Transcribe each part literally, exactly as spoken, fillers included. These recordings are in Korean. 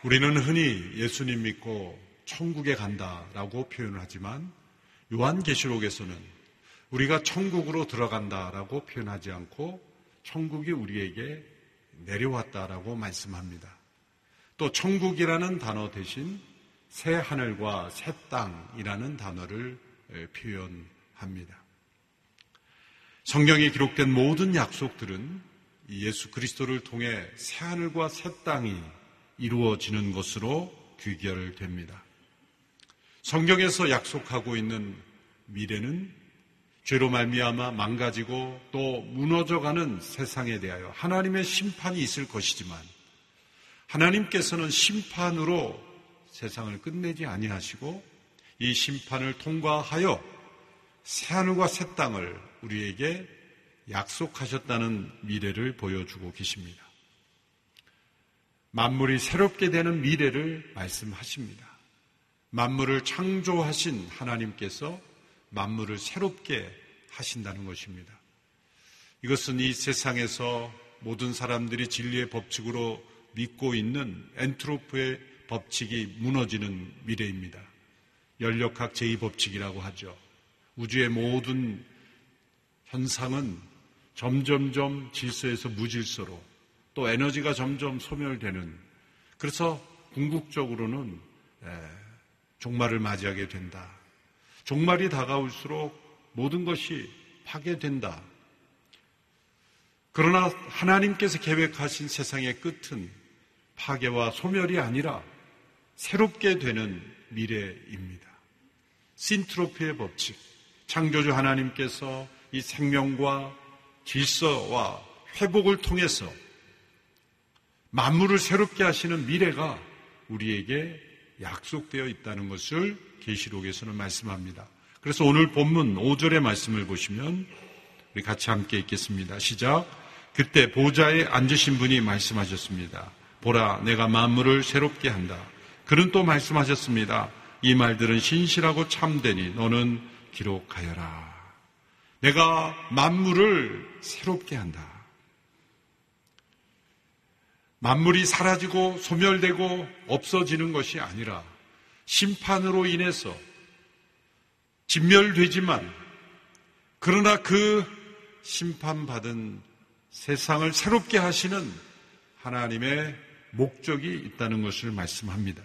우리는 흔히 예수님 믿고 천국에 간다라고 표현을 하지만 요한계시록에서는 우리가 천국으로 들어간다라고 표현하지 않고 천국이 우리에게 내려왔다라고 말씀합니다. 또 천국이라는 단어 대신 새 하늘과 새 땅이라는 단어를 표현합니다. 성경에 기록된 모든 약속들은 예수 그리스도를 통해 새 하늘과 새 땅이 이루어지는 것으로 귀결됩니다. 성경에서 약속하고 있는 미래는 죄로 말미암아 망가지고 또 무너져가는 세상에 대하여 하나님의 심판이 있을 것이지만 하나님께서는 심판으로 세상을 끝내지 아니하시고 이 심판을 통과하여 새하늘과 새 땅을 우리에게 약속하셨다는 미래를 보여주고 계십니다. 만물이 새롭게 되는 미래를 말씀하십니다. 만물을 창조하신 하나님께서 만물을 새롭게 하신다는 것입니다. 이것은 이 세상에서 모든 사람들이 진리의 법칙으로 믿고 있는 엔트로피의 법칙이 무너지는 미래입니다. 연력학 제이 법칙이라고 하죠. 우주의 모든 현상은 점점점 질서에서 무질서로 또 에너지가 점점 소멸되는, 그래서 궁극적으로는 종말을 맞이하게 된다. 종말이 다가올수록 모든 것이 파괴된다. 그러나 하나님께서 계획하신 세상의 끝은 파괴와 소멸이 아니라 새롭게 되는 미래입니다. 신트로피의 법칙, 창조주 하나님께서 이 생명과 질서와 회복을 통해서 만물을 새롭게 하시는 미래가 우리에게 약속되어 있다는 것을 계시록에서는 말씀합니다. 그래서 오늘 본문 오 절의 말씀을 보시면 우리 같이 함께 읽겠습니다. 시작. 그때 보좌에 앉으신 분이 말씀하셨습니다. 보라, 내가 만물을 새롭게 한다. 그는 또 말씀하셨습니다. 이 말들은 신실하고 참되니 너는 기록하여라. 내가 만물을 새롭게 한다. 만물이 사라지고 소멸되고 없어지는 것이 아니라 심판으로 인해서 진멸되지만 그러나 그 심판받은 세상을 새롭게 하시는 하나님의 목적이 있다는 것을 말씀합니다.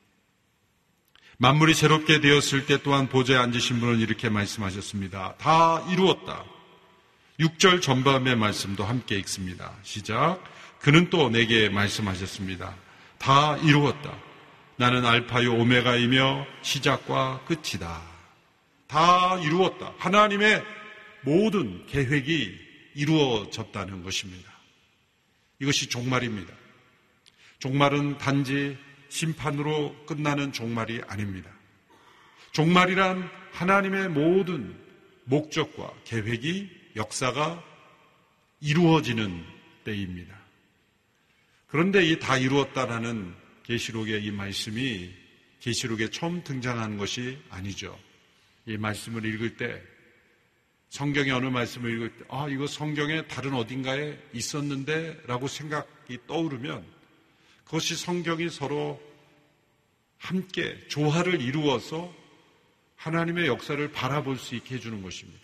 만물이 새롭게 되었을 때 또한 보좌에 앉으신 분은 이렇게 말씀하셨습니다. 다 이루었다. 육 절 전반의 말씀도 함께 읽습니다. 시작. 그는 또 내게 말씀하셨습니다. 다 이루었다. 나는 알파요 오메가이며 시작과 끝이다. 다 이루었다. 하나님의 모든 계획이 이루어졌다는 것입니다. 이것이 종말입니다. 종말은 단지 심판으로 끝나는 종말이 아닙니다. 종말이란 하나님의 모든 목적과 계획이, 역사가 이루어지는 때입니다. 그런데 이 다 이루었다라는 계시록의 이 말씀이 계시록에 처음 등장하는 것이 아니죠. 이 말씀을 읽을 때, 성경의 어느 말씀을 읽을 때, 아, 이거 성경의 다른 어딘가에 있었는데 라고 생각이 떠오르면 그것이 성경이 서로 함께 조화를 이루어서 하나님의 역사를 바라볼 수 있게 해주는 것입니다.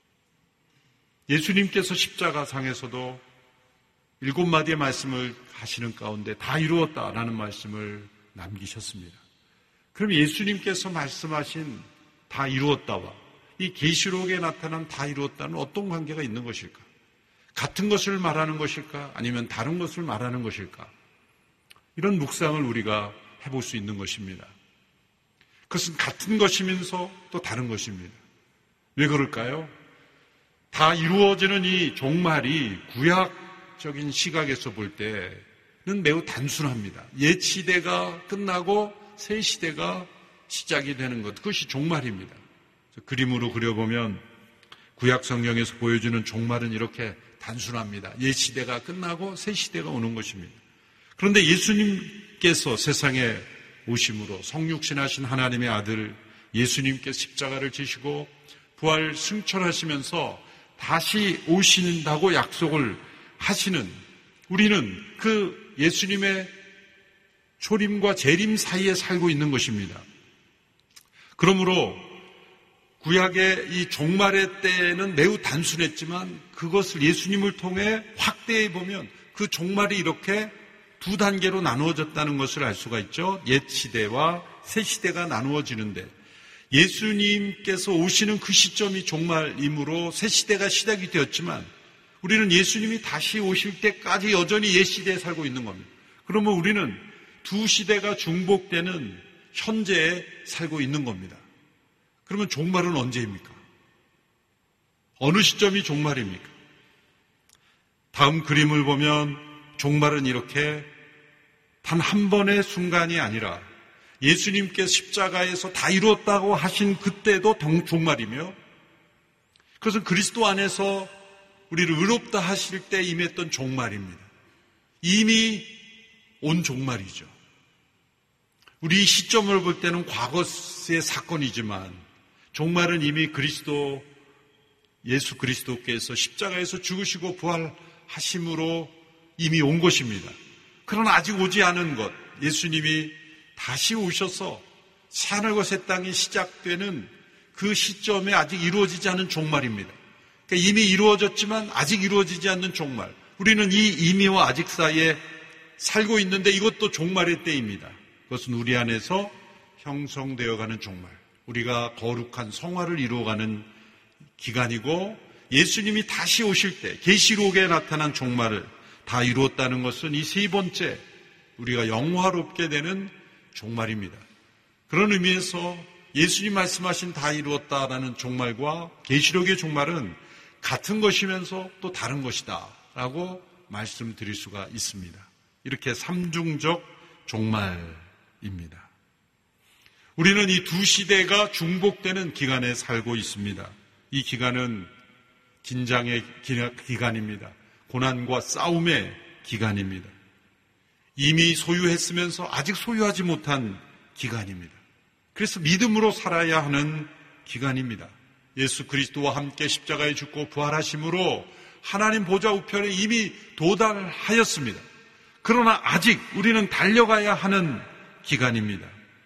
예수님께서 십자가상에서도 일곱 마디의 말씀을 하시는 가운데 다 이루었다라는 말씀을 남기셨습니다. 그럼 예수님께서 말씀하신 다 이루었다와 이 계시록에 나타난 다 이루었다는 어떤 관계가 있는 것일까? 같은 것을 말하는 것일까? 아니면 다른 것을 말하는 것일까? 이런 묵상을 우리가 해볼 수 있는 것입니다. 그것은 같은 것이면서 또 다른 것입니다. 왜 그럴까요? 다 이루어지는 이 종말이 구약적인 시각에서 볼 때는 매우 단순합니다. 옛 시대가 끝나고 새 시대가 시작이 되는 것, 그것이 종말입니다. 그림으로 그려보면 구약 성경에서 보여주는 종말은 이렇게 단순합니다. 옛 시대가 끝나고 새 시대가 오는 것입니다. 그런데 예수님께서 세상에 오심으로 성육신하신 하나님의 아들 예수님께서 십자가를 지시고 부활 승천하시면서 다시 오신다고 약속을 하시는, 우리는 그 예수님의 초림과 재림 사이에 살고 있는 것입니다. 그러므로 구약의 이 종말의 때는 매우 단순했지만 그것을 예수님을 통해 확대해 보면 그 종말이 이렇게 두 단계로 나누어졌다는 것을 알 수가 있죠. 옛 시대와 새 시대가 나누어지는데 예수님께서 오시는 그 시점이 종말이므로 새 시대가 시작이 되었지만 우리는 예수님이 다시 오실 때까지 여전히 옛 시대에 살고 있는 겁니다. 그러면 우리는 두 시대가 중복되는 현재에 살고 있는 겁니다. 그러면 종말은 언제입니까? 어느 시점이 종말입니까? 다음 그림을 보면 종말은 이렇게 단 한 번의 순간이 아니라 예수님께서 십자가에서 다 이루었다고 하신 그때도 종말이며 그것은 그리스도 안에서 우리를 의롭다 하실 때 임했던 종말입니다. 이미 온 종말이죠. 우리 시점을 볼 때는 과거의 사건이지만 종말은 이미 그리스도 예수 그리스도께서 십자가에서 죽으시고 부활하심으로 이미 온 것입니다. 그러나 아직 오지 않은 것, 예수님이 다시 오셔서 새하늘과 새 땅이 시작되는 그 시점에 아직 이루어지지 않은 종말입니다. 그러니까 이미 이루어졌지만 아직 이루어지지 않는 종말. 우리는 이 이미와 아직 사이에 살고 있는데 이것도 종말의 때입니다. 그것은 우리 안에서 형성되어가는 종말. 우리가 거룩한 성화를 이루어가는 기간이고 예수님이 다시 오실 때 계시록에 나타난 종말을 다 이루었다는 것은 이 세 번째 우리가 영화롭게 되는 종말입니다. 그런 의미에서 예수님 말씀하신 다 이루었다라는 종말과 계시록의 종말은 같은 것이면서 또 다른 것이다 라고 말씀드릴 수가 있습니다. 이렇게 삼중적 종말입니다. 우리는 이 두 시대가 중복되는 기간에 살고 있습니다. 이 기간은 긴장의 기간입니다. 고난과 싸움의 기간입니다. 이미 소유했으면서 아직 소유하지 못한 기간입니다. 그래서 믿음으로 살아야 하는 기간입니다. 예수 그리스도와 함께 십자가에 죽고 부활하심으로 하나님 보좌 우편에 이미 도달하였습니다. 그러나 아직 우리는 달려가야 하는 기간입니다.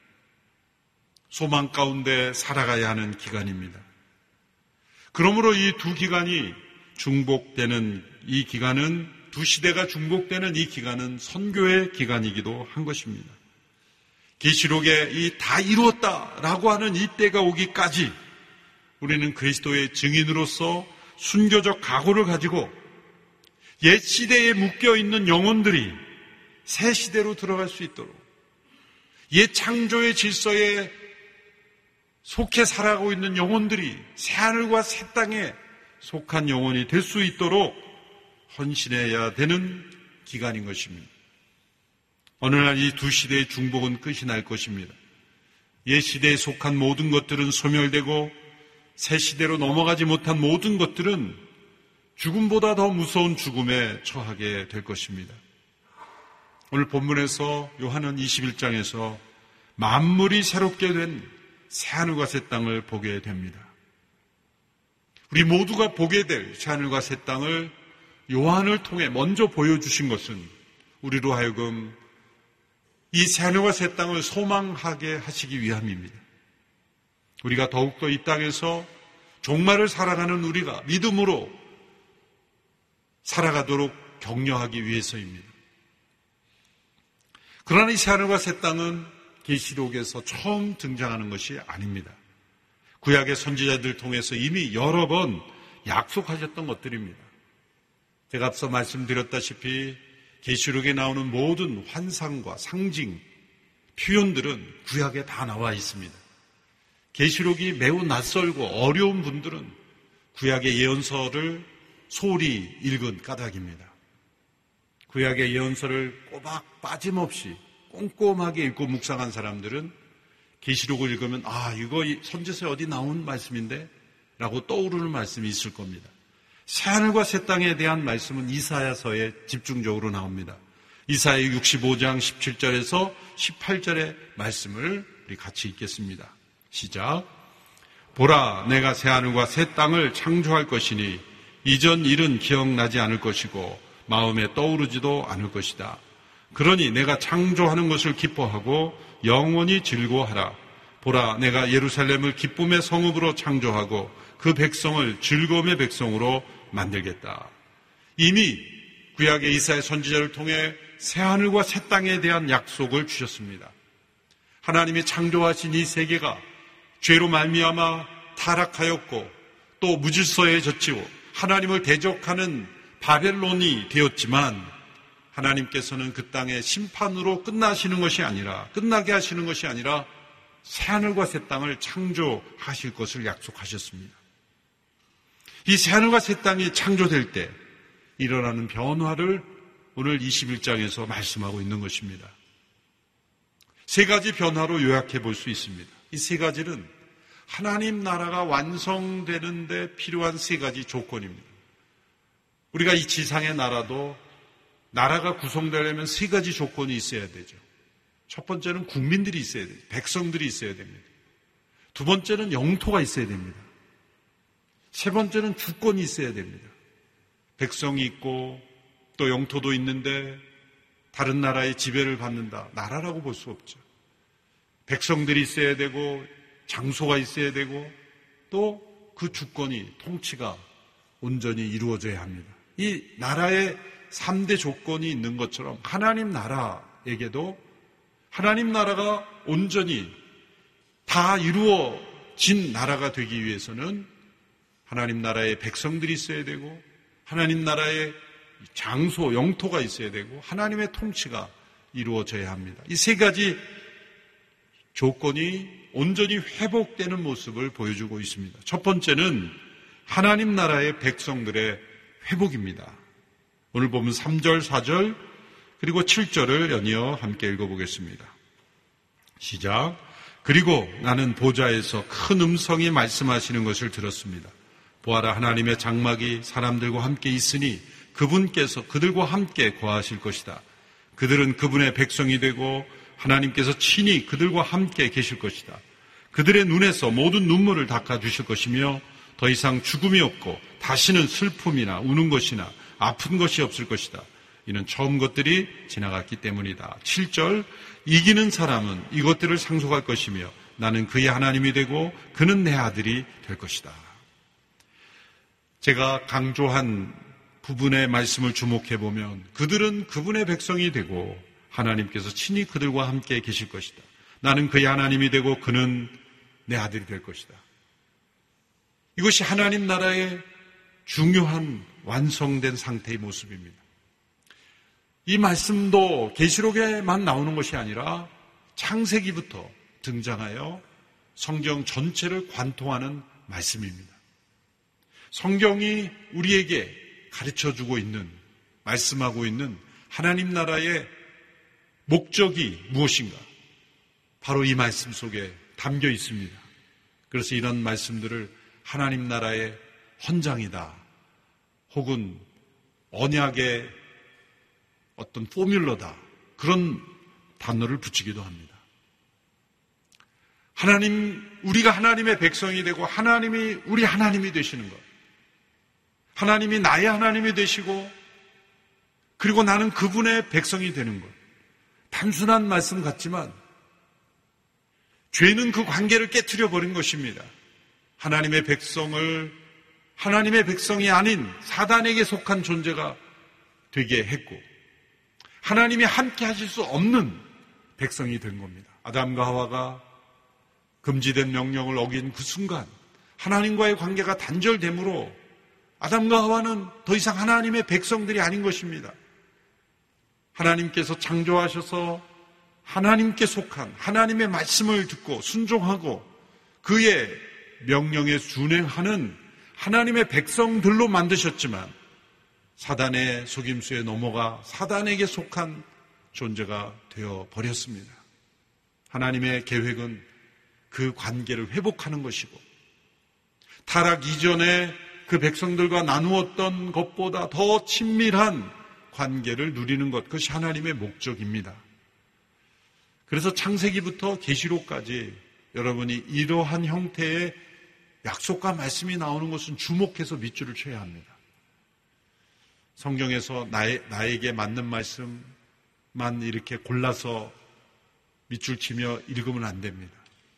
소망 가운데 살아가야 하는 기간입니다. 그러므로 이 두 기간이 중복되는 이 기간은 두 시대가 중복되는 이 기간은 선교의 기간이기도 한 것입니다. 계시록에 이 다 이루었다라고 하는 이 때가 오기까지 우리는 그리스도의 증인으로서 순교적 각오를 가지고 옛 시대에 묶여있는 영혼들이 새 시대로 들어갈 수 있도록 옛 창조의 질서에 속해 살아가고 있는 영혼들이 새하늘과 새 땅에 속한 영혼이 될 수 있도록 헌신해야 되는 기간인 것입니다. 어느 날 이 두 시대의 중복은 끝이 날 것입니다. 옛 시대에 속한 모든 것들은 소멸되고 새 시대로 넘어가지 못한 모든 것들은 죽음보다 더 무서운 죽음에 처하게 될 것입니다. 오늘 본문에서 요한은 이십일 장에서 만물이 새롭게 된 새하늘과 새 땅을 보게 됩니다. 우리 모두가 보게 될 새하늘과 새 땅을 요한을 통해 먼저 보여주신 것은 우리로 하여금 이 새하늘과 새 땅을 소망하게 하시기 위함입니다. 우리가 더욱더 이 땅에서 종말을 살아가는 우리가 믿음으로 살아가도록 격려하기 위해서입니다. 그러나 이 새하늘과 새 땅은 계시록에서 처음 등장하는 것이 아닙니다. 구약의 선지자들 통해서 이미 여러 번 약속하셨던 것들입니다. 제가 앞서 말씀드렸다시피 계시록에 나오는 모든 환상과 상징, 표현들은 구약에 다 나와 있습니다. 계시록이 매우 낯설고 어려운 분들은 구약의 예언서를 소홀히 읽은 까닭입니다. 구약의 예언서를 꼬박 빠짐없이 꼼꼼하게 읽고 묵상한 사람들은 계시록을 읽으면 아 이거 선지서에 어디 나온 말씀인데? 라고 떠오르는 말씀이 있을 겁니다. 새하늘과 새 땅에 대한 말씀은 이사야서에 집중적으로 나옵니다. 이사야 육십오 장 십칠 절에서 십팔 절의 말씀을 우리 같이 읽겠습니다. 시작. 보라, 내가 새하늘과 새 땅을 창조할 것이니 이전 일은 기억나지 않을 것이고 마음에 떠오르지도 않을 것이다. 그러니 내가 창조하는 것을 기뻐하고 영원히 즐거워하라. 보라, 내가 예루살렘을 기쁨의 성읍으로 창조하고 그 백성을 즐거움의 백성으로 만들겠다. 이미 구약의 이사야 선지자를 통해 새하늘과 새 땅에 대한 약속을 주셨습니다. 하나님이 창조하신 이 세계가 죄로 말미암아 타락하였고 또 무질서해졌지요. 하나님을 대적하는 바벨론이 되었지만 하나님께서는 그 땅의 심판으로 끝나시는 것이 아니라 끝나게 하시는 것이 아니라 새하늘과 새 땅을 창조하실 것을 약속하셨습니다. 이 새하늘과 새 땅이 창조될 때 일어나는 변화를 오늘 이십일 장에서 말씀하고 있는 것입니다. 세 가지 변화로 요약해 볼 수 있습니다. 이 세 가지는 하나님 나라가 완성되는 데 필요한 세 가지 조건입니다. 우리가 이 지상의 나라도 나라가 구성되려면 세 가지 조건이 있어야 되죠. 첫 번째는 국민들이 있어야 돼요. 백성들이 있어야 됩니다. 두 번째는 영토가 있어야 됩니다. 세 번째는 주권이 있어야 됩니다. 백성이 있고 또 영토도 있는데 다른 나라의 지배를 받는다. 나라라고 볼 수 없죠. 백성들이 있어야 되고 장소가 있어야 되고 또 그 주권이 통치가 온전히 이루어져야 합니다. 이 나라의 삼 대 조건이 있는 것처럼 하나님 나라에게도 하나님 나라가 온전히 다 이루어진 나라가 되기 위해서는 하나님 나라의 백성들이 있어야 되고 하나님 나라의 장소, 영토가 있어야 되고 하나님의 통치가 이루어져야 합니다. 이 세 가지 조건이 온전히 회복되는 모습을 보여주고 있습니다. 첫 번째는 하나님 나라의 백성들의 회복입니다. 오늘 보면 삼 절, 사 절 그리고 칠 절을 연이어 함께 읽어보겠습니다. 시작. 그리고 나는 보좌에서 큰 음성이 말씀하시는 것을 들었습니다. 보아라, 하나님의 장막이 사람들과 함께 있으니 그분께서 그들과 함께 거하실 것이다. 그들은 그분의 백성이 되고 하나님께서 친히 그들과 함께 계실 것이다. 그들의 눈에서 모든 눈물을 닦아주실 것이며 더 이상 죽음이 없고 다시는 슬픔이나 우는 것이나 아픈 것이 없을 것이다. 이는 처음 것들이 지나갔기 때문이다. 칠 절. 이기는 사람은 이것들을 상속할 것이며 나는 그의 하나님이 되고 그는 내 아들이 될 것이다. 제가 강조한 부분의 말씀을 주목해 보면 그들은 그분의 백성이 되고 하나님께서 친히 그들과 함께 계실 것이다. 나는 그의 하나님이 되고 그는 내 아들이 될 것이다. 이것이 하나님 나라의 중요한 완성된 상태의 모습입니다. 이 말씀도 계시록에만 나오는 것이 아니라 창세기부터 등장하여 성경 전체를 관통하는 말씀입니다. 성경이 우리에게 가르쳐주고 있는, 말씀하고 있는 하나님 나라의 목적이 무엇인가? 바로 이 말씀 속에 담겨 있습니다. 그래서 이런 말씀들을 하나님 나라의 헌장이다, 혹은 언약의 어떤 포뮬러다, 그런 단어를 붙이기도 합니다. 하나님, 우리가 하나님의 백성이 되고 하나님이 우리 하나님이 되시는 것, 하나님이 나의 하나님이 되시고 그리고 나는 그분의 백성이 되는 것, 단순한 말씀 같지만 죄는 그 관계를 깨트려 버린 것입니다. 하나님의 백성을 하나님의 백성이 아닌 사단에게 속한 존재가 되게 했고 하나님이 함께 하실 수 없는 백성이 된 겁니다. 아담과 하와가 금지된 명령을 어긴 그 순간 하나님과의 관계가 단절되므로 아담과 하와는 더 이상 하나님의 백성들이 아닌 것입니다. 하나님께서 창조하셔서 하나님께 속한 하나님의 말씀을 듣고 순종하고 그의 명령에 준행하는 하나님의 백성들로 만드셨지만 사단의 속임수에 넘어가 사단에게 속한 존재가 되어 버렸습니다. 하나님의 계획은 그 관계를 회복하는 것이고 타락 이전에 그 백성들과 나누었던 것보다 더 친밀한 관계를 누리는 것, 그것이 하나님의 목적입니다. 그래서 창세기부터 계시록까지 여러분이 이러한 형태의 약속과 말씀이 나오는 것은 주목해서 밑줄을 쳐야 합니다. 성경에서 나의, 나에게 맞는 말씀, 이렇게 골라서 밑줄 치며 읽으면 안 됩니다.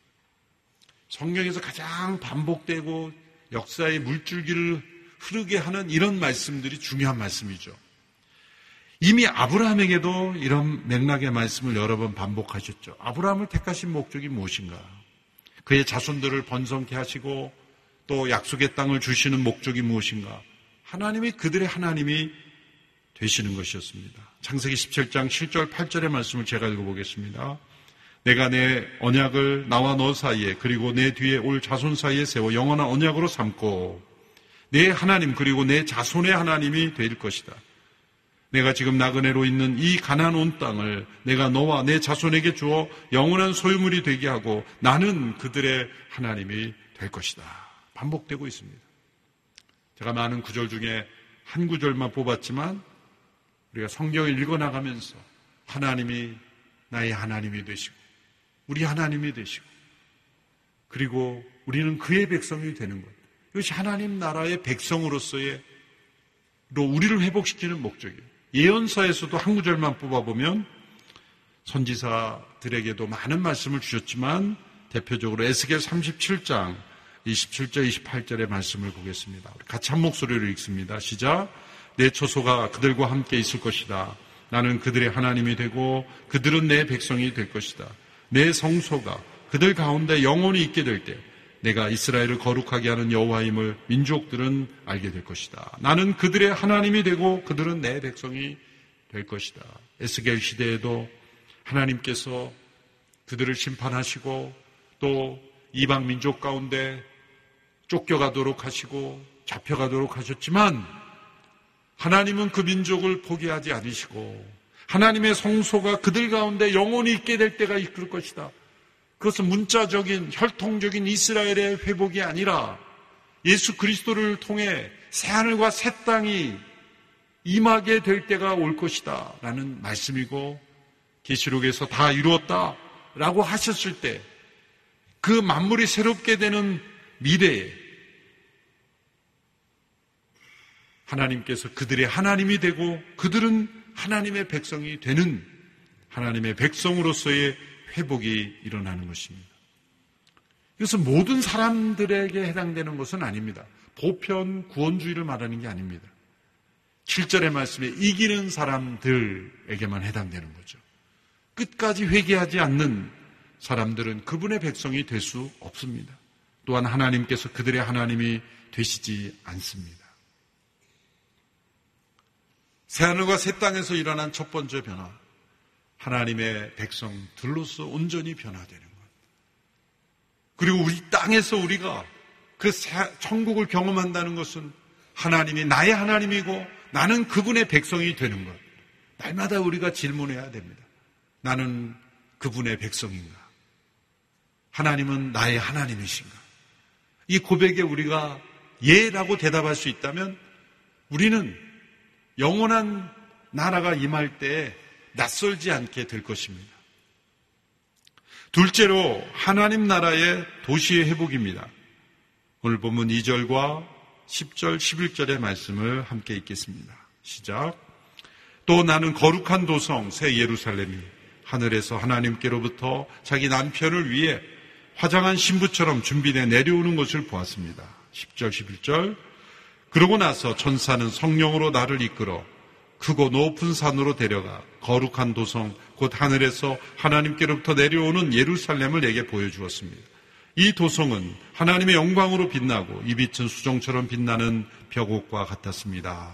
성경에서 가장 반복되고 역사의 물줄기를 흐르게 하는 이런 말씀들이 중요한 말씀이죠. 이미 아브라함에게도 이런 맥락의 말씀을 여러 번 반복하셨죠. 아브라함을 택하신 목적이 무엇인가? 그의 자손들을 번성케 하시고 또 약속의 땅을 주시는 목적이 무엇인가? 하나님이 그들의 하나님이 되시는 것이었습니다. 창세기 십칠 장 칠 절 팔 절의 말씀을 제가 읽어보겠습니다. 내가 내 언약을 나와 너 사이에 그리고 내 뒤에 올 자손 사이에 세워 영원한 언약으로 삼고 내 하나님 그리고 내 자손의 하나님이 될 것이다. 내가 지금 나그네로 있는 이 가나안 온 땅을 내가 너와 내 자손에게 주어 영원한 소유물이 되게 하고 나는 그들의 하나님이 될 것이다. 반복되고 있습니다. 제가 많은 구절 중에 한 구절만 뽑았지만 우리가 성경을 읽어나가면서 하나님이 나의 하나님이 되시고 우리 하나님이 되시고 그리고 우리는 그의 백성이 되는 것. 이것이 하나님 나라의 백성으로서의 로 우리를 회복시키는 목적이에요. 예언서에서도 한 구절만 뽑아보면 선지자들에게도 많은 말씀을 주셨지만 대표적으로 에스겔 삼십칠 장 이십칠 절 이십팔 절의 말씀을 보겠습니다. 우리 같이 한 목소리로 읽습니다. 시작. 내 처소가 그들과 함께 있을 것이다. 나는 그들의 하나님이 되고 그들은 내 백성이 될 것이다. 내 성소가 그들 가운데 영원히 있게 될 때 내가 이스라엘을 거룩하게 하는 여호와임을 민족들은 알게 될 것이다. 나는 그들의 하나님이 되고 그들은 내 백성이 될 것이다. 에스겔 시대에도 하나님께서 그들을 심판하시고 또 이방 민족 가운데 쫓겨가도록 하시고 잡혀가도록 하셨지만 하나님은 그 민족을 포기하지 않으시고 하나님의 성소가 그들 가운데 영원히 있게 될 때가 있을 것이다. 그것은 문자적인 혈통적인 이스라엘의 회복이 아니라 예수 그리스도를 통해 새하늘과 새 땅이 임하게 될 때가 올 것이다 라는 말씀이고 계시록에서 다 이루었다 라고 하셨을 때 그 만물이 새롭게 되는 미래에 하나님께서 그들의 하나님이 되고 그들은 하나님의 백성이 되는 하나님의 백성으로서의 회복이 일어나는 것입니다. 이것은 모든 사람들에게 해당되는 것은 아닙니다. 보편 구원주의를 말하는 게 아닙니다. 칠 절의 말씀에 이기는 사람들에게만 해당되는 거죠. 끝까지 회개하지 않는 사람들은 그분의 백성이 될 수 없습니다. 또한 하나님께서 그들의 하나님이 되시지 않습니다. 새하늘과 새 땅에서 일어난 첫 번째 변화, 하나님의 백성들로서 온전히 변화되는 것. 그리고 우리 땅에서 우리가 그 천국을 경험한다는 것은 하나님이 나의 하나님이고 나는 그분의 백성이 되는 것. 날마다 우리가 질문해야 됩니다. 나는 그분의 백성인가? 하나님은 나의 하나님이신가? 이 고백에 우리가 예라고 대답할 수 있다면 우리는 영원한 나라가 임할 때 낯설지 않게 될 것입니다. 둘째로 하나님 나라의 도시의 회복입니다. 오늘 본문 이 절과 십 절, 십일 절의 말씀을 함께 읽겠습니다. 시작. 또 나는 거룩한 도성 새 예루살렘이 하늘에서 하나님께로부터 자기 남편을 위해 화장한 신부처럼 준비되어 내려오는 것을 보았습니다. 십 절, 십일 절. 그러고 나서 천사는 성령으로 나를 이끌어 크고 높은 산으로 데려가 거룩한 도성 곧 하늘에서 하나님께로부터 내려오는 예루살렘을 내게 보여주었습니다. 이 도성은 하나님의 영광으로 빛나고 이 빛은 수정처럼 빛나는 벽옥과 같았습니다.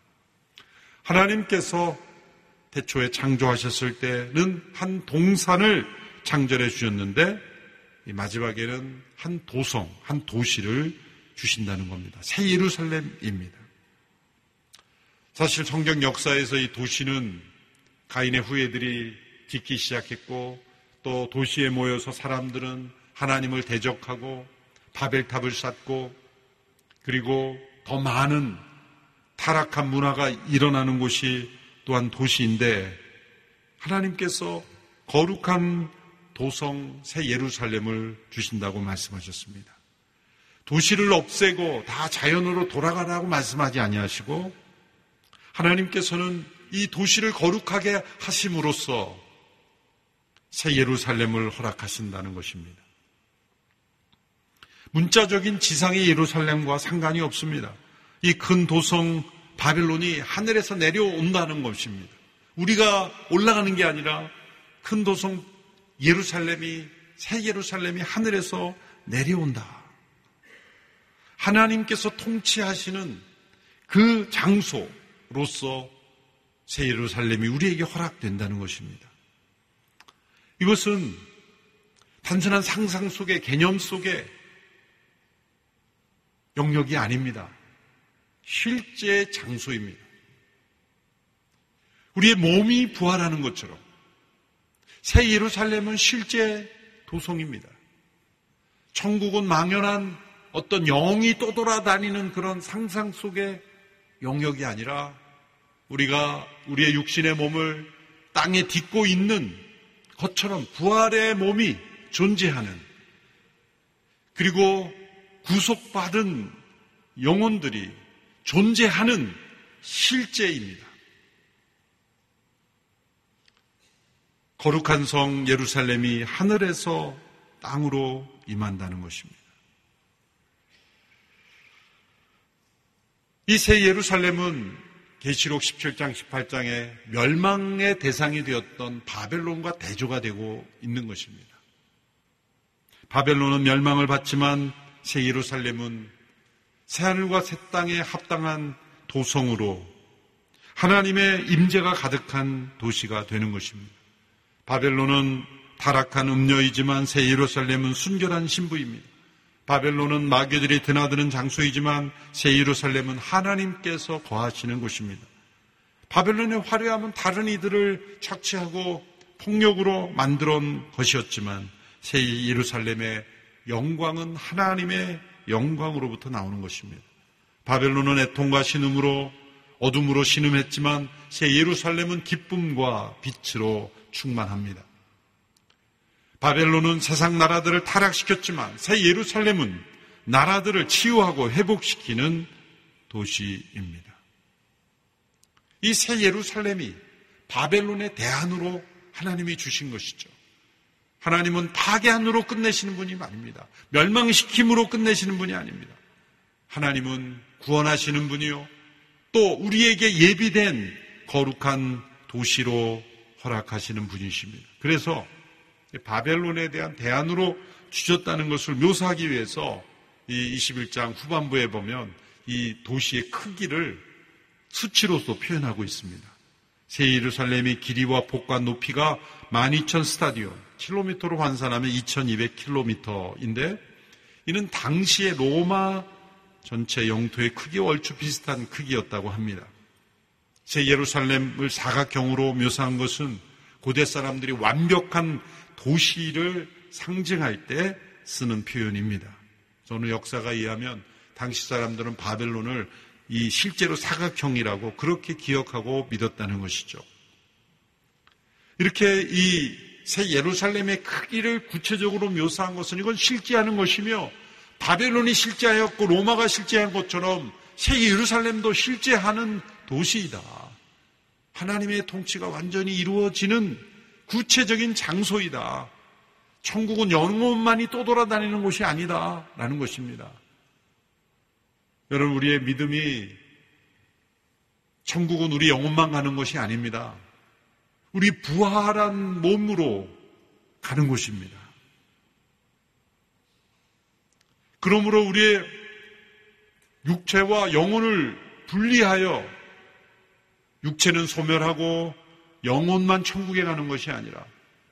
하나님께서 태초에 창조하셨을 때는 한 동산을 창조해 주셨는데 이 마지막에는 한 도성, 한 도시를 주신다는 겁니다. 새 예루살렘입니다. 사실 성경 역사에서 이 도시는 가인의 후예들이 짓기 시작했고 또 도시에 모여서 사람들은 하나님을 대적하고 바벨탑을 쌓고 그리고 더 많은 타락한 문화가 일어나는 곳이 또한 도시인데 하나님께서 거룩한 도성 새 예루살렘을 주신다고 말씀하셨습니다. 도시를 없애고 다 자연으로 돌아가라고 말씀하지 아니하시고 하나님께서는 이 도시를 거룩하게 하심으로써 새 예루살렘을 허락하신다는 것입니다. 문자적인 지상의 예루살렘과 상관이 없습니다. 이 큰 도성 바벨론이 하늘에서 내려온다는 것입니다. 우리가 올라가는 게 아니라 큰 도성 예루살렘이, 새 예루살렘이 하늘에서 내려온다. 하나님께서 통치하시는 그 장소로서 새 예루살렘이 우리에게 허락된다는 것입니다. 이것은 단순한 상상 속의, 개념 속의 영역이 아닙니다. 실제 장소입니다. 우리의 몸이 부활하는 것처럼 새 예루살렘은 실제 도성입니다. 천국은 망연한 어떤 영이 떠돌아다니는 그런 상상 속의 영역이 아니라 우리가 우리의 육신의 몸을 땅에 딛고 있는 것처럼 부활의 몸이 존재하는, 그리고 구속받은 영혼들이 존재하는 실제입니다. 거룩한 성 예루살렘이 하늘에서 땅으로 임한다는 것입니다. 이 새 예루살렘은 계시록 십칠 장, 십팔 장에 멸망의 대상이 되었던 바벨론과 대조가 되고 있는 것입니다. 바벨론은 멸망을 받지만 새 예루살렘은 새하늘과 새 땅에 합당한 도성으로 하나님의 임재가 가득한 도시가 되는 것입니다. 바벨론은 타락한 음녀이지만 새 예루살렘은 순결한 신부입니다. 바벨론은 마귀들이 드나드는 장소이지만 새 예루살렘은 하나님께서 거하시는 곳입니다. 바벨론의 화려함은 다른 이들을 착취하고 폭력으로 만들어 온 것이었지만 새 예루살렘의 영광은 하나님의 영광으로부터 나오는 것입니다. 바벨론은 애통과 신음으로, 어둠으로 신음했지만 새 예루살렘은 기쁨과 빛으로 충만합니다. 바벨론은 세상 나라들을 타락시켰지만 새 예루살렘은 나라들을 치유하고 회복시키는 도시입니다. 이 새 예루살렘이 바벨론의 대안으로 하나님이 주신 것이죠. 하나님은 파괴함으로 끝내시는 분이 아닙니다. 멸망시킴으로 끝내시는 분이 아닙니다. 하나님은 구원하시는 분이요, 또 우리에게 예비된 거룩한 도시로 허락하시는 분이십니다. 그래서 바벨론에 대한 대안으로 주셨다는 것을 묘사하기 위해서 이 이십일 장 후반부에 보면 이 도시의 크기를 수치로서 표현하고 있습니다. 새 예루살렘의 길이와 폭과 높이가 만 이천 스타디온, 킬로미터로 환산하면 이천이백 킬로미터인데 이는 당시의 로마 전체 영토의 크기와 얼추 비슷한 크기였다고 합니다. 새 예루살렘을 사각형으로 묘사한 것은 고대 사람들이 완벽한 도시를 상징할 때 쓰는 표현입니다. 저는 역사가 이해하면 당시 사람들은 바벨론을 이 실제로 사각형이라고 그렇게 기억하고 믿었다는 것이죠. 이렇게 이 새 예루살렘의 크기를 구체적으로 묘사한 것은 이건 실제하는 것이며, 바벨론이 실제하였고 로마가 실제한 것처럼 새 예루살렘도 실제하는 도시이다. 하나님의 통치가 완전히 이루어지는 구체적인 장소이다. 천국은 영혼만이 떠돌아다니는 곳이 아니다 라는 것입니다. 여러분, 우리의 믿음이 천국은 우리 영혼만 가는 것이 아닙니다. 우리 부활한 몸으로 가는 곳입니다. 그러므로 우리의 육체와 영혼을 분리하여 육체는 소멸하고 영혼만 천국에 가는 것이 아니라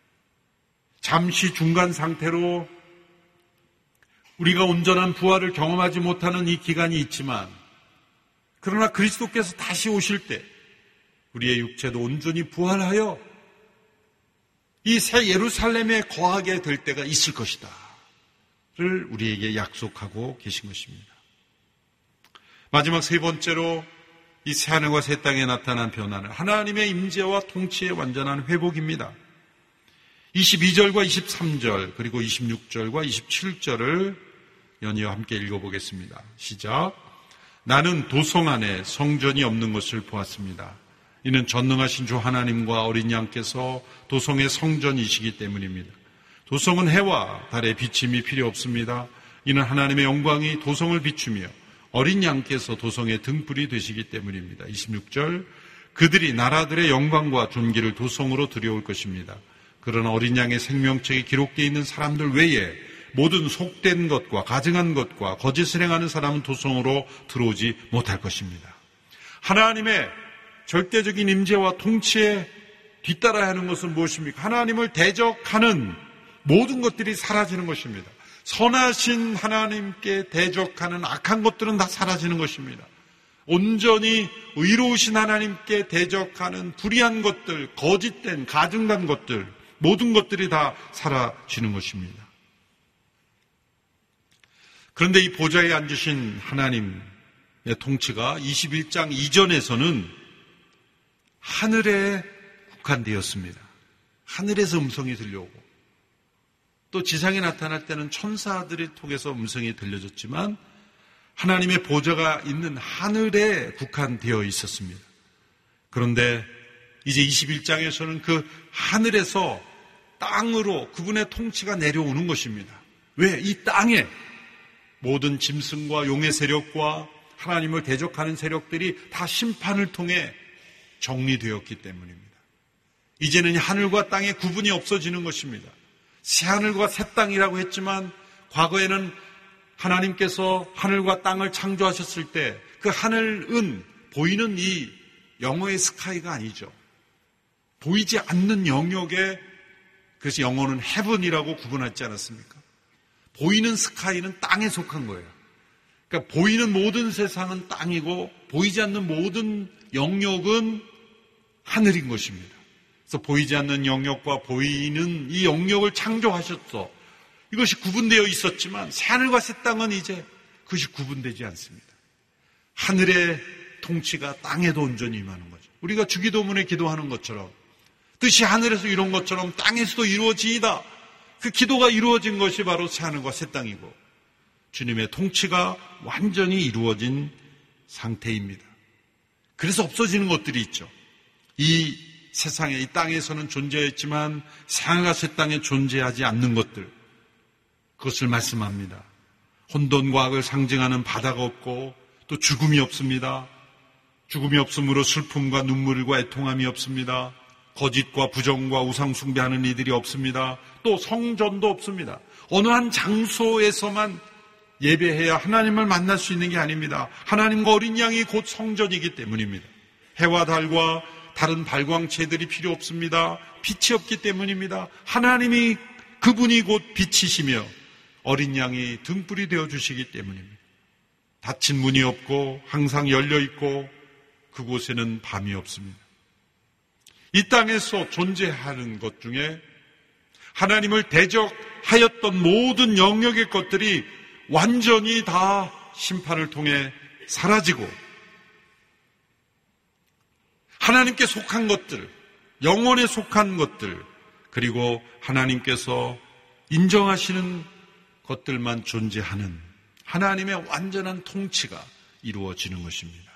잠시 중간 상태로 우리가 온전한 부활을 경험하지 못하는 이 기간이 있지만, 그러나 그리스도께서 다시 오실 때 우리의 육체도 온전히 부활하여 이 새 예루살렘에 거하게 될 때가 있을 것이다 를 우리에게 약속하고 계신 것입니다. 마지막 세 번째로 이 새하늘과 새 땅에 나타난 변화는 하나님의 임재와 통치의 완전한 회복입니다. 이십이 절과 이십삼 절 그리고 이십육 절과 이십칠 절을 연이어 함께 읽어보겠습니다. 시작. 나는 도성 안에 성전이 없는 것을 보았습니다. 이는 전능하신 주 하나님과 어린 양께서 도성의 성전이시기 때문입니다. 도성은 해와 달의 비침이 필요 없습니다. 이는 하나님의 영광이 도성을 비추며 어린 양께서 도성의 등불이 되시기 때문입니다. 이십육 절, 그들이 나라들의 영광과 존귀를 도성으로 들여올 것입니다. 그러나 어린 양의 생명책에 기록되어 있는 사람들 외에 모든 속된 것과 가증한 것과 거짓을 행하는 사람은 도성으로 들어오지 못할 것입니다. 하나님의 절대적인 임재와 통치에 뒤따라야 하는 것은 무엇입니까? 하나님을 대적하는 모든 것들이 사라지는 것입니다. 선하신 하나님께 대적하는 악한 것들은 다 사라지는 것입니다. 온전히 의로우신 하나님께 대적하는 불의한 것들, 거짓된, 가증한 것들, 모든 것들이 다 사라지는 것입니다. 그런데 이 보좌에 앉으신 하나님의 통치가 이십일 장 이전에서는 하늘에 국한되었습니다. 하늘에서 음성이 들려오고 또 지상에 나타날 때는 천사들을 통해서 음성이 들려졌지만 하나님의 보좌가 있는 하늘에 국한되어 있었습니다. 그런데 이제 이십일 장에서는 그 하늘에서 땅으로 그분의 통치가 내려오는 것입니다. 왜? 이 땅에 모든 짐승과 용의 세력과 하나님을 대적하는 세력들이 다 심판을 통해 정리되었기 때문입니다. 이제는 하늘과 땅의 구분이 없어지는 것입니다. 새하늘과 새 땅이라고 했지만 과거에는 하나님께서 하늘과 땅을 창조하셨을 때 그 하늘은 보이는 이 영어의 스카이가 아니죠. 보이지 않는 영역에, 그래서 영어는 헤븐이라고 구분하지 않았습니까? 보이는 스카이는 땅에 속한 거예요. 그러니까 보이는 모든 세상은 땅이고 보이지 않는 모든 영역은 하늘인 것입니다. 그래서 보이지 않는 영역과 보이는 이 영역을 창조하셨어. 이것이 구분되어 있었지만 새하늘과 새 땅은 이제 그것이 구분되지 않습니다. 하늘의 통치가 땅에도 온전히 임하는 거죠. 우리가 주기도문에 기도하는 것처럼 뜻이 하늘에서 이룬 것처럼 땅에서도 이루어지이다. 그 기도가 이루어진 것이 바로 새하늘과 새 땅이고 주님의 통치가 완전히 이루어진 상태입니다. 그래서 없어지는 것들이 있죠. 이 세상에, 이 땅에서는 존재했지만 새하늘과 새 땅에 존재하지 않는 것들, 그것을 말씀합니다. 혼돈과 악을 상징하는 바다가 없고 또 죽음이 없습니다. 죽음이 없으므로 슬픔과 눈물과 애통함이 없습니다. 거짓과 부정과 우상 숭배하는 이들이 없습니다. 또 성전도 없습니다. 어느 한 장소에서만 예배해야 하나님을 만날 수 있는 게 아닙니다. 하나님과 어린 양이 곧 성전이기 때문입니다. 해와 달과 다른 발광체들이 필요 없습니다. 빛이 없기 때문입니다. 하나님이, 그분이 곧 빛이시며 어린 양이 등불이 되어주시기 때문입니다. 닫힌 문이 없고 항상 열려있고 그곳에는 밤이 없습니다. 이 땅에서 존재하는 것 중에 하나님을 대적하였던 모든 영역의 것들이 완전히 다 심판을 통해 사라지고 하나님께 속한 것들, 영혼에 속한 것들, 그리고 하나님께서 인정하시는 것들만 존재하는 하나님의 완전한 통치가 이루어지는 것입니다.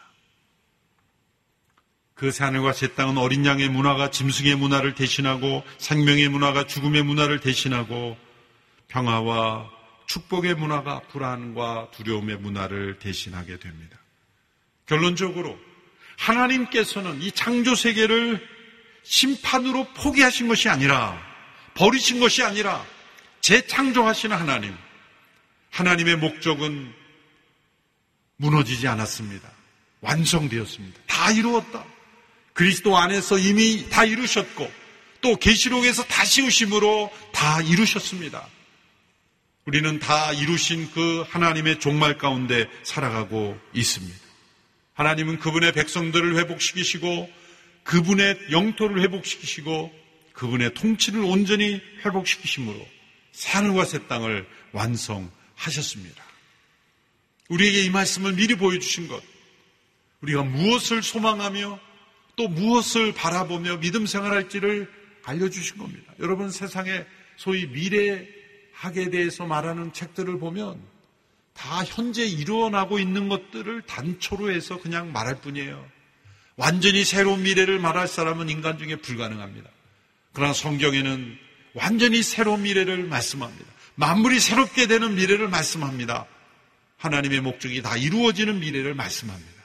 그 새하늘과 새 땅은 어린 양의 문화가 짐승의 문화를 대신하고 생명의 문화가 죽음의 문화를 대신하고 평화와 축복의 문화가 불안과 두려움의 문화를 대신하게 됩니다. 결론적으로 하나님께서는 이 창조 세계를 심판으로 포기하신 것이 아니라, 버리신 것이 아니라 재창조하시는 하나님, 하나님의 목적은 무너지지 않았습니다. 완성되었습니다. 다 이루었다. 그리스도 안에서 이미 다 이루셨고 또 계시록에서 다시 오심으로 다 이루셨습니다. 우리는 다 이루신 그 하나님의 종말 가운데 살아가고 있습니다. 하나님은 그분의 백성들을 회복시키시고 그분의 영토를 회복시키시고 그분의 통치를 온전히 회복시키심으로 새하늘과 새 땅을 완성하셨습니다. 우리에게 이 말씀을 미리 보여주신 것, 우리가 무엇을 소망하며 또 무엇을 바라보며 믿음 생활할지를 알려주신 겁니다. 여러분, 세상에 소위 미래학에 대해서 말하는 책들을 보면 다 현재 일어나고 있는 것들을 단초로 해서 그냥 말할 뿐이에요. 완전히 새로운 미래를 말할 사람은 인간 중에 불가능합니다. 그러나 성경에는 완전히 새로운 미래를 말씀합니다. 만물이 새롭게 되는 미래를 말씀합니다. 하나님의 목적이 다 이루어지는 미래를 말씀합니다.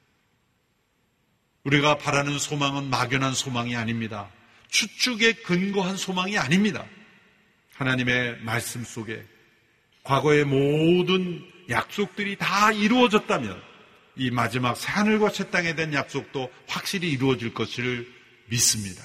우리가 바라는 소망은 막연한 소망이 아닙니다. 추측에 근거한 소망이 아닙니다. 하나님의 말씀 속에 과거의 모든 약속들이 다 이루어졌다면 이 마지막 새하늘과 새 땅에 대한 약속도 확실히 이루어질 것을 믿습니다.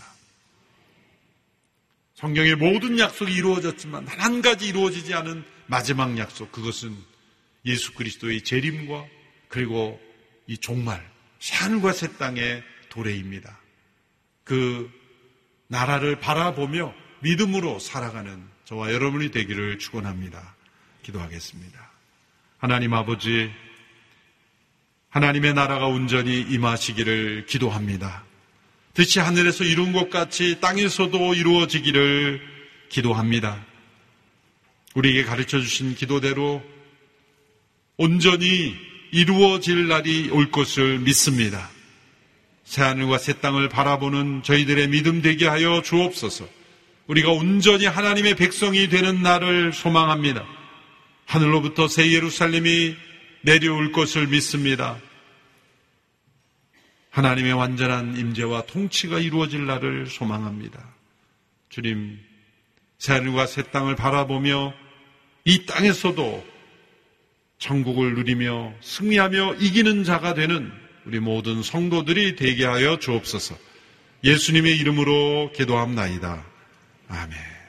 성경의 모든 약속이 이루어졌지만 단 한 가지 이루어지지 않은 마지막 약속, 그것은 예수 그리스도의 재림과 그리고 이 종말, 새하늘과 새 땅의 도래입니다. 그 나라를 바라보며 믿음으로 살아가는 저와 여러분이 되기를 축원합니다. 기도하겠습니다. 하나님 아버지, 하나님의 나라가 온전히 임하시기를 기도합니다. 뜻이 하늘에서 이룬 것 같이 땅에서도 이루어지기를 기도합니다. 우리에게 가르쳐 주신 기도대로 온전히 이루어질 날이 올 것을 믿습니다. 새하늘과 새 땅을 바라보는 저희들의 믿음 되게 하여 주옵소서. 우리가 온전히 하나님의 백성이 되는 날을 소망합니다. 하늘로부터 새 예루살렘이 내려올 것을 믿습니다. 하나님의 완전한 임재와 통치가 이루어질 날을 소망합니다. 주님, 새하늘과 새 땅을 바라보며 이 땅에서도 천국을 누리며 승리하며 이기는 자가 되는 우리 모든 성도들이 되게 하여 주옵소서. 예수님의 이름으로 기도합나이다. 아멘.